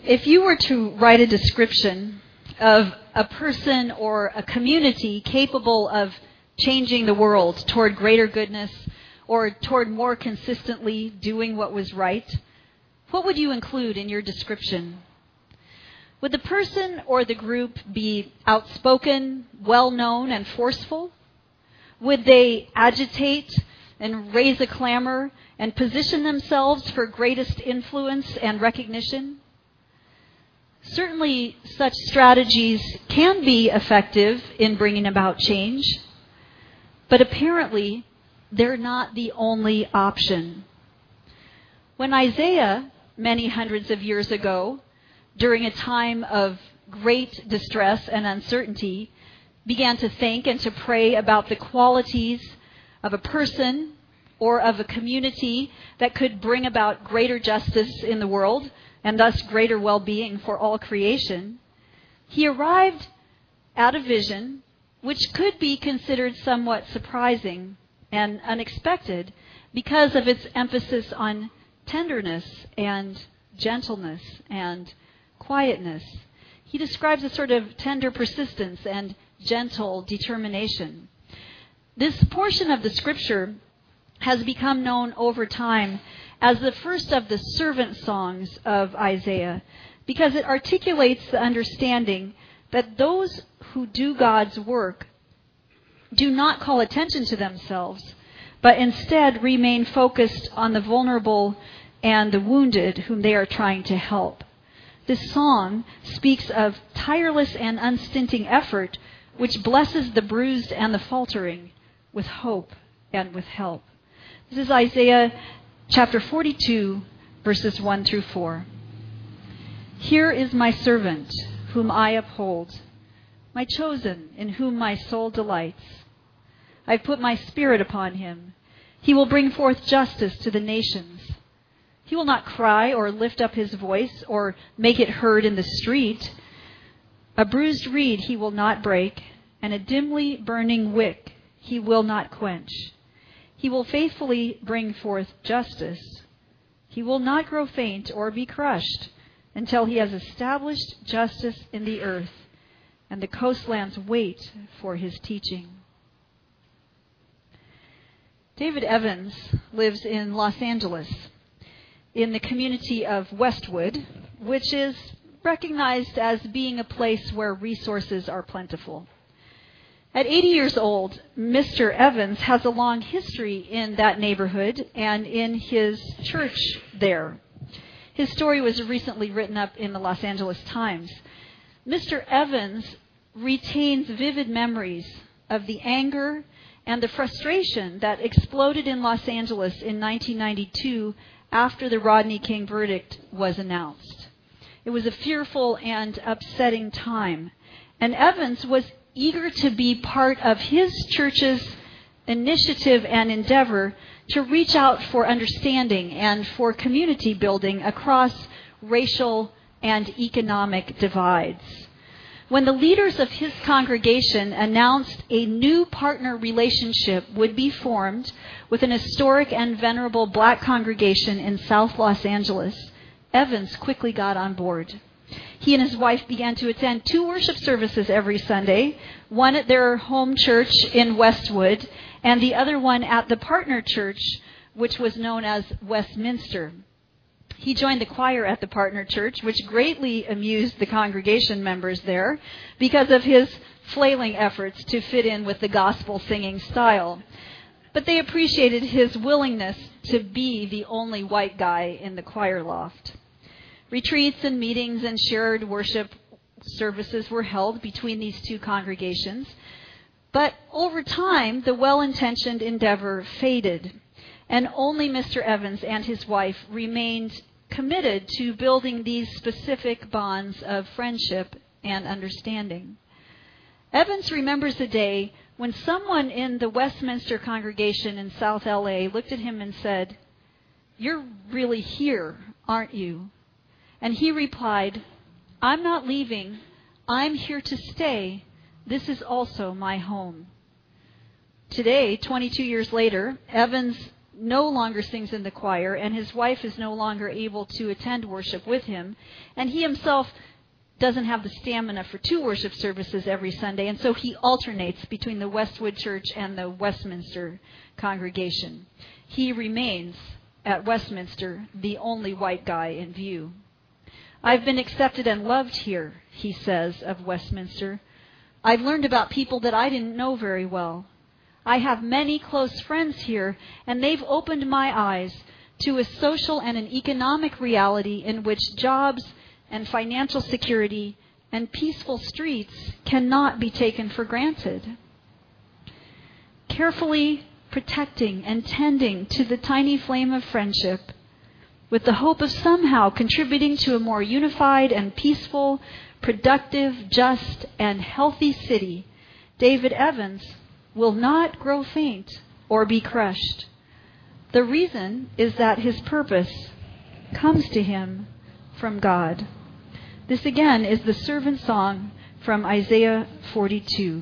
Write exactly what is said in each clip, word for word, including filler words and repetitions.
If you were to write a description of a person or a community capable of changing the world toward greater goodness or toward more consistently doing what was right, what would you include in your description? Would the person or the group be outspoken, well-known, and forceful? Would they agitate and raise a clamor and position themselves for greatest influence and recognition? Certainly, such strategies can be effective in bringing about change, but apparently, they're not the only option. When Isaiah, many hundreds of years ago, during a time of great distress and uncertainty, began to think and to pray about the qualities of a person or of a community that could bring about greater justice in the world and thus greater well-being for all creation, he arrived at a vision which could be considered somewhat surprising and unexpected because of its emphasis on tenderness and gentleness and quietness. He describes a sort of tender persistence and gentle determination. This portion of the scripture has become known over time as the first of the servant songs of Isaiah because it articulates the understanding that those who do God's work do not call attention to themselves, but instead remain focused on the vulnerable and the wounded whom they are trying to help. This song speaks of tireless and unstinting effort which blesses the bruised and the faltering with hope and with help. This is Isaiah chapter forty-two, verses one through four. Here is my servant, whom I uphold, my chosen, in whom my soul delights. I've put my spirit upon him. He will bring forth justice to the nations. He will not cry or lift up his voice or make it heard in the street. A bruised reed he will not break, and a dimly burning wick he will not quench. He will faithfully bring forth justice. He will not grow faint or be crushed until he has established justice in the earth, and the coastlands wait for his teaching. David Evans lives in Los Angeles, in the community of Westwood, which is recognized as being a place where resources are plentiful. At eighty years old, Mister Evans has a long history in that neighborhood and in his church there. His story was recently written up in the Los Angeles Times. Mister Evans retains vivid memories of the anger and the frustration that exploded in Los Angeles in nineteen ninety-two after the Rodney King verdict was announced. It was a fearful and upsetting time, and Evans was eager to be part of his church's initiative and endeavor to reach out for understanding and for community building across racial and economic divides. When the leaders of his congregation announced a new partner relationship would be formed with an historic and venerable black congregation in South Los Angeles, Evans quickly got on board. He and his wife began to attend two worship services every Sunday, one at their home church in Westwood and the other one at the partner church, which was known as Westminster. He joined the choir at the partner church, which greatly amused the congregation members there because of his flailing efforts to fit in with the gospel singing style. But they appreciated his willingness to be the only white guy in the choir loft. Retreats and meetings and shared worship services were held between these two congregations. But over time, the well-intentioned endeavor faded, and only Mister Evans and his wife remained committed to building these specific bonds of friendship and understanding. Evans remembers a day when someone in the Westminster congregation in South L A looked at him and said, "You're really here, aren't you?" And he replied, "I'm not leaving. I'm here to stay. This is also my home." Today, twenty-two years later, Evans no longer sings in the choir, and his wife is no longer able to attend worship with him, and he himself doesn't have the stamina for two worship services every Sunday, and so he alternates between the Westwood Church and the Westminster congregation. He remains at Westminster the only white guy in view. I've been accepted and loved here, he says of Westminster. I've learned about people that I didn't know very well. I have many close friends here, and they've opened my eyes to a social and an economic reality in which jobs and financial security and peaceful streets cannot be taken for granted. Carefully protecting and tending to the tiny flame of friendship, with the hope of somehow contributing to a more unified and peaceful, productive, just, and healthy city, David Evans will not grow faint or be crushed. The reason is that his purpose comes to him from God. This again is the servant song from Isaiah forty-two.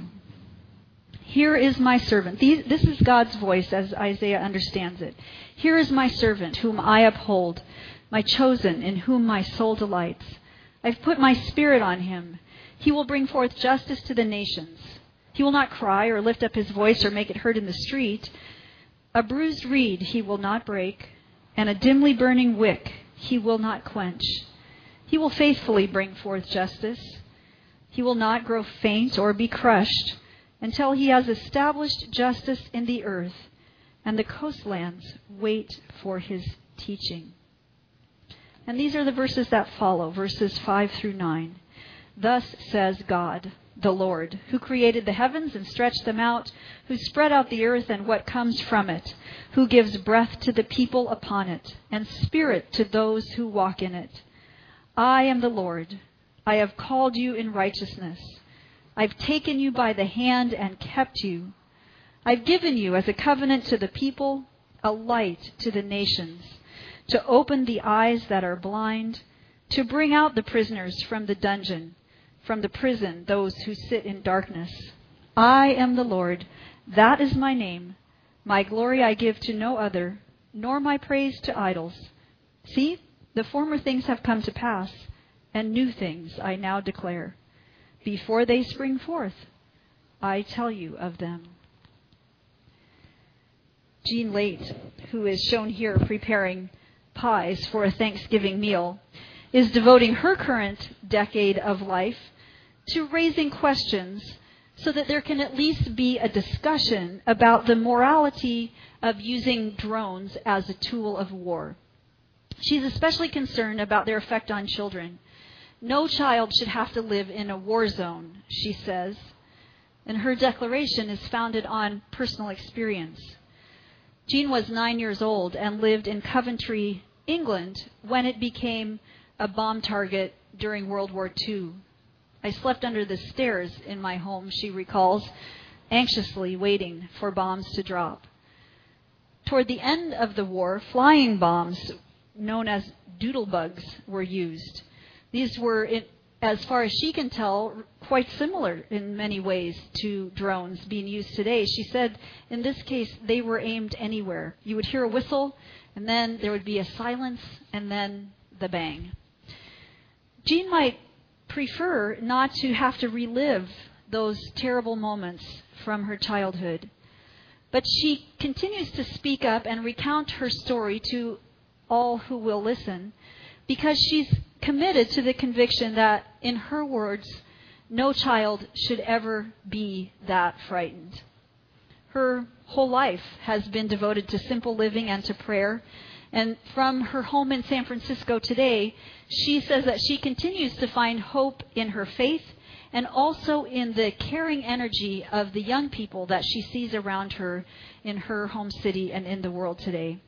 Here is my servant. These, this is God's voice as Isaiah understands it. Here is my servant whom I uphold, my chosen in whom my soul delights. I've put my spirit on him. He will bring forth justice to the nations. He will not cry or lift up his voice or make it heard in the street. A bruised reed he will not break, and a dimly burning wick he will not quench. He will faithfully bring forth justice. He will not grow faint or be crushed until he has established justice in the earth, and the coastlands wait for his teaching. And these are the verses that follow, verses five through nine. Thus says God, the Lord, who created the heavens and stretched them out, who spread out the earth and what comes from it, who gives breath to the people upon it, and spirit to those who walk in it. I am the Lord. I have called you in righteousness. I've taken you by the hand and kept you. I've given you as a covenant to the people, a light to the nations, to open the eyes that are blind, to bring out the prisoners from the dungeon, from the prison those who sit in darkness. I am the Lord. That is my name. My glory I give to no other, nor my praise to idols. See, the former things have come to pass, and new things I now declare. Before they spring forth, I tell you of them. Jean Late, who is shown here preparing pies for a Thanksgiving meal, is devoting her current decade of life to raising questions so that there can at least be a discussion about the morality of using drones as a tool of war. She's especially concerned about their effect on children. No child should have to live in a war zone, she says, and her declaration is founded on personal experience. Jean was nine years old and lived in Coventry, England, when it became a bomb target during World War Two. I slept under the stairs in my home, she recalls, anxiously waiting for bombs to drop. Toward the end of the war, flying bombs, known as doodlebugs, were used. These were, as far as she can tell, quite similar in many ways to drones being used today. She said in this case they were aimed anywhere. You would hear a whistle, and then there would be a silence, and then the bang. Jean might prefer not to have to relive those terrible moments from her childhood, but she continues to speak up and recount her story to all who will listen, because she's committed to the conviction that, in her words, no child should ever be that frightened. Her whole life has been devoted to simple living and to prayer. And from her home in San Francisco today, she says that she continues to find hope in her faith and also in the caring energy of the young people that she sees around her in her home city and in the world today.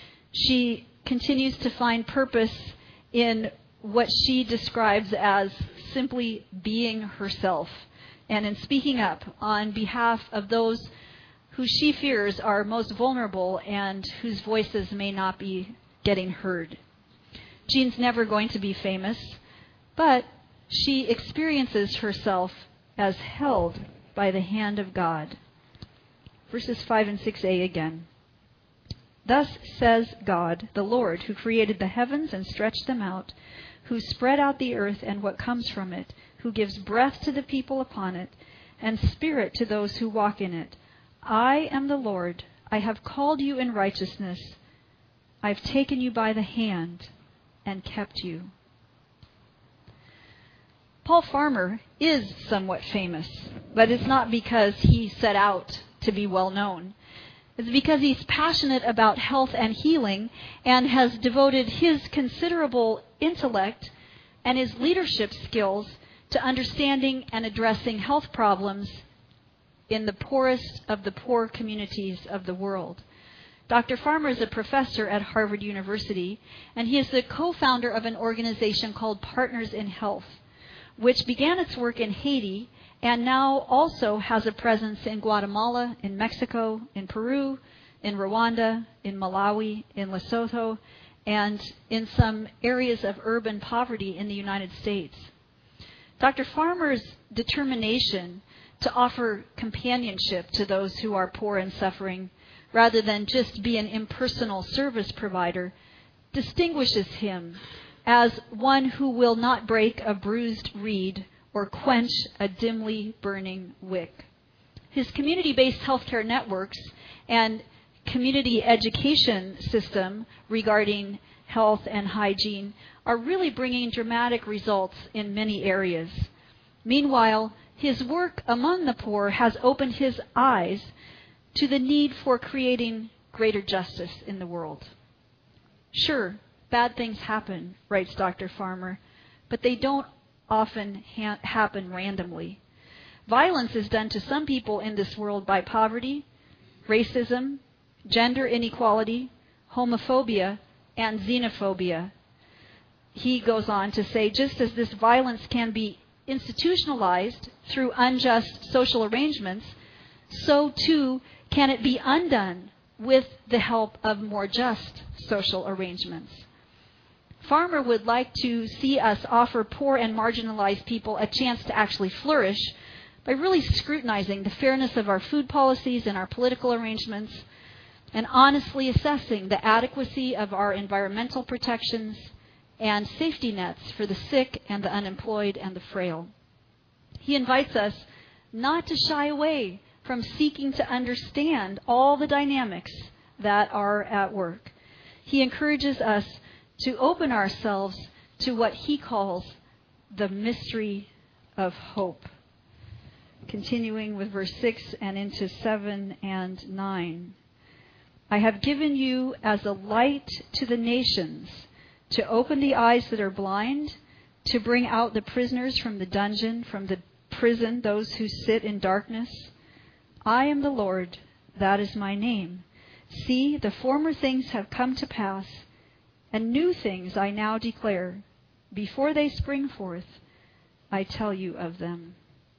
She continues to find purpose in what she describes as simply being herself and in speaking up on behalf of those who she fears are most vulnerable and whose voices may not be getting heard. Jean's never going to be famous, but she experiences herself as held by the hand of God. Verses five and six a again. Thus says God, the Lord, who created the heavens and stretched them out, who spread out the earth and what comes from it, who gives breath to the people upon it, and spirit to those who walk in it. I am the Lord. I have called you in righteousness. I've taken you by the hand and kept you. Paul Farmer is somewhat famous, but it's not because he set out to be well known. It's because he's passionate about health and healing and has devoted his considerable intellect and his leadership skills to understanding and addressing health problems in the poorest of the poor communities of the world. Doctor Farmer is a professor at Harvard University, and he is the co-founder of an organization called Partners in Health, which began its work in Haiti and now also has a presence in Guatemala, in Mexico, in Peru, in Rwanda, in Malawi, in Lesotho, and in some areas of urban poverty in the United States. Doctor Farmer's determination to offer companionship to those who are poor and suffering, rather than just be an impersonal service provider, distinguishes him as one who will not break a bruised reed or quench a dimly burning wick. His community-based healthcare networks and community education system regarding health and hygiene are really bringing dramatic results in many areas. Meanwhile, his work among the poor has opened his eyes to the need for creating greater justice in the world. Sure, bad things happen, writes Doctor Farmer, but they don't often ha- happen randomly. Violence is done to some people in this world by poverty, racism, gender inequality, homophobia, and xenophobia. He goes on to say, just as this violence can be institutionalized through unjust social arrangements, so too can it be undone with the help of more just social arrangements. Farmer would like to see us offer poor and marginalized people a chance to actually flourish by really scrutinizing the fairness of our food policies and our political arrangements, and honestly assessing the adequacy of our environmental protections and safety nets for the sick and the unemployed and the frail. He invites us not to shy away from seeking to understand all the dynamics that are at work. He encourages us to open ourselves to what he calls the mystery of hope. Continuing with verse six and into seven and nine. I have given you as a light to the nations, to open the eyes that are blind, to bring out the prisoners from the dungeon, from the prison, those who sit in darkness. I am the Lord, that is my name. See, the former things have come to pass, and new things I now declare. Before they spring forth, I tell you of them.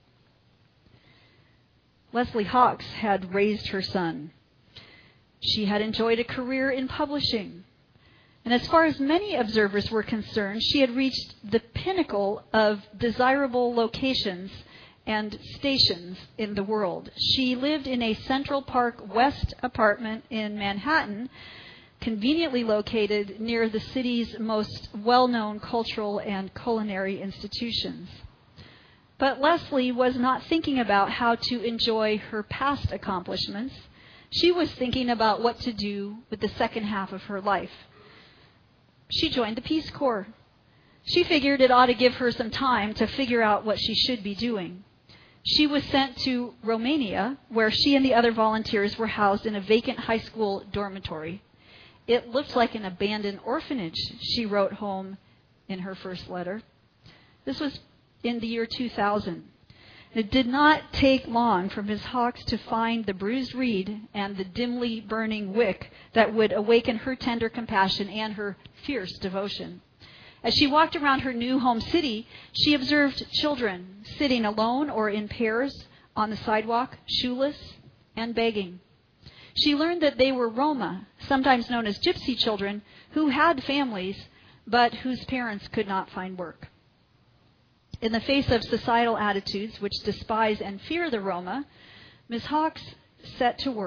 Leslie Hawkes had raised her son. She had enjoyed a career in publishing. And as far as many observers were concerned, she had reached the pinnacle of desirable locations and stations in the world. She lived in a Central Park West apartment in Manhattan, conveniently located near the city's most well-known cultural and culinary institutions. But Leslie was not thinking about how to enjoy her past accomplishments. She was thinking about what to do with the second half of her life. She joined the Peace Corps. She figured it ought to give her some time to figure out what she should be doing. She was sent to Romania, where she and the other volunteers were housed in a vacant high school dormitory. It looked like an abandoned orphanage, she wrote home in her first letter. This was in the year two thousand. It did not take long for Miz Hawkes to find the bruised reed and the dimly burning wick that would awaken her tender compassion and her fierce devotion. As she walked around her new home city, she observed children sitting alone or in pairs on the sidewalk, shoeless and begging. She learned that they were Roma, sometimes known as gypsy children, who had families, but whose parents could not find work. In the face of societal attitudes which despise and fear the Roma, Miz Hawkes set to work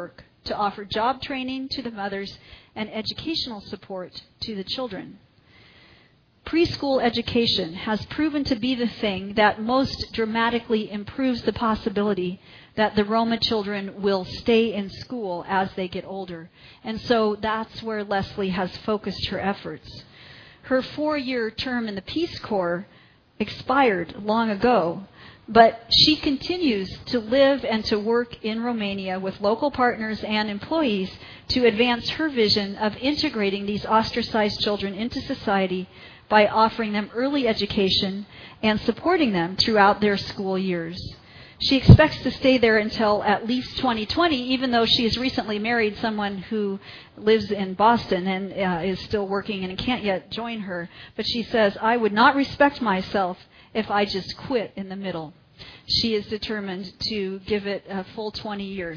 to offer job training to the mothers and educational support to the children. Preschool education has proven to be the thing that most dramatically improves the possibility that the Roma children will stay in school as they get older. And so that's where Leslie has focused her efforts. Her four-year term in the Peace Corps expired long ago, but she continues to live and to work in Romania with local partners and employees to advance her vision of integrating these ostracized children into society by offering them early education and supporting them throughout their school years. She expects to stay there until at least twenty twenty, even though she has recently married someone who lives in Boston and uh, is still working and can't yet join her. But she says, I would not respect myself if I just quit in the middle. She is determined to give it a full twenty years.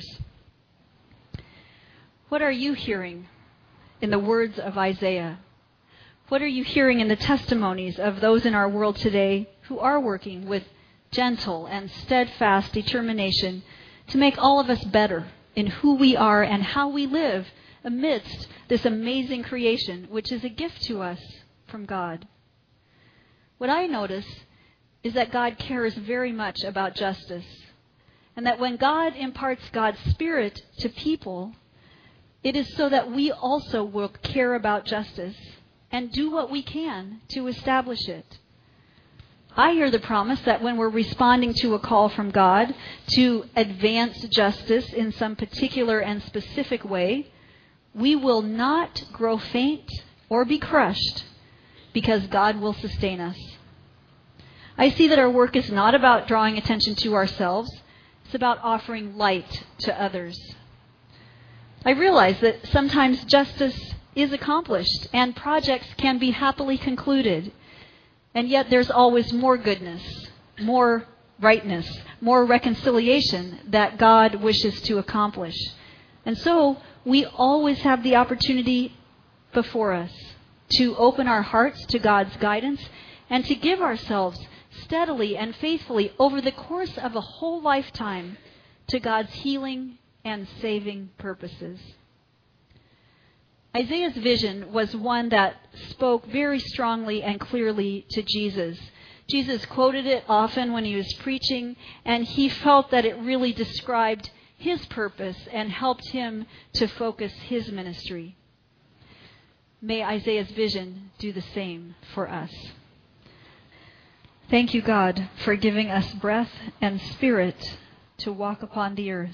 What are you hearing in the words of Isaiah? What are you hearing in the testimonies of those in our world today who are working with gentle and steadfast determination to make all of us better in who we are and how we live amidst this amazing creation, which is a gift to us from God? What I notice is that God cares very much about justice, and that when God imparts God's Spirit to people, it is so that we also will care about justice and do what we can to establish it. I hear the promise that when we're responding to a call from God to advance justice in some particular and specific way, we will not grow faint or be crushed because God will sustain us. I see that our work is not about drawing attention to ourselves. It's about offering light to others. I realize that sometimes justice is accomplished and projects can be happily concluded. And yet there's always more goodness, more rightness, more reconciliation that God wishes to accomplish. And so we always have the opportunity before us to open our hearts to God's guidance and to give ourselves steadily and faithfully over the course of a whole lifetime to God's healing and saving purposes. Isaiah's vision was one that spoke very strongly and clearly to Jesus. Jesus quoted it often when he was preaching, and he felt that it really described his purpose and helped him to focus his ministry. May Isaiah's vision do the same for us. Thank you, God, for giving us breath and spirit to walk upon the earth,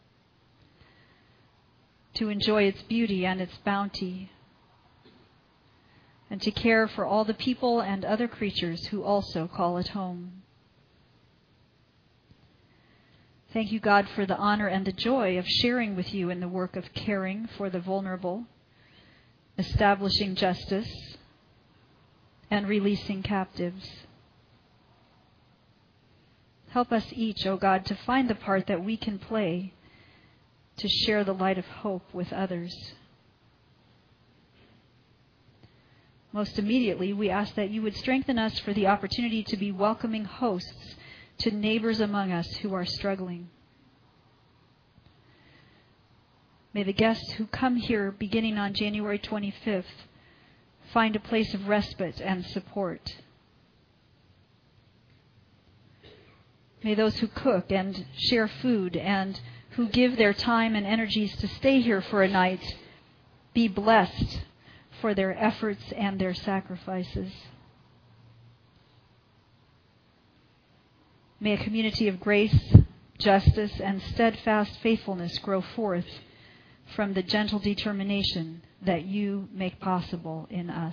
to enjoy its beauty and its bounty, and to care for all the people and other creatures who also call it home. Thank you, God, for the honor and the joy of sharing with you in the work of caring for the vulnerable, establishing justice, and releasing captives. Help us each, O God, to find the part that we can play to share the light of hope with others. Most immediately, we ask that you would strengthen us for the opportunity to be welcoming hosts to neighbors among us who are struggling. May the guests who come here beginning on January twenty-fifth find a place of respite and support. May those who cook and share food and who give their time and energies to stay here for a night be blessed for their efforts and their sacrifices. May a community of grace, justice, and steadfast faithfulness grow forth from the gentle determination that you make possible in us.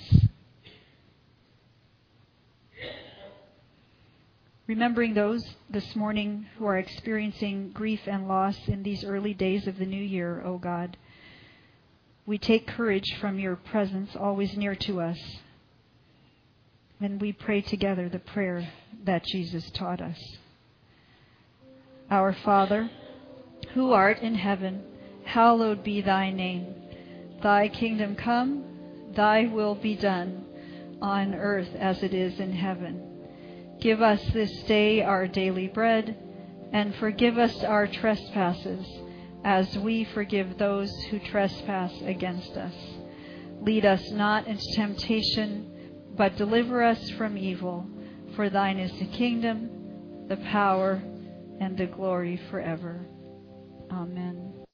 Remembering those this morning who are experiencing grief and loss in these early days of the new year, O God, we take courage from your presence always near to us, and we pray together the prayer that Jesus taught us. Our Father, who art in heaven, hallowed be thy name. Thy kingdom come, thy will be done, on earth as it is in heaven. Give us this day our daily bread, and forgive us our trespasses, as we forgive those who trespass against us. Lead us not into temptation, but deliver us from evil. For thine is the kingdom, the power, and the glory forever. Amen.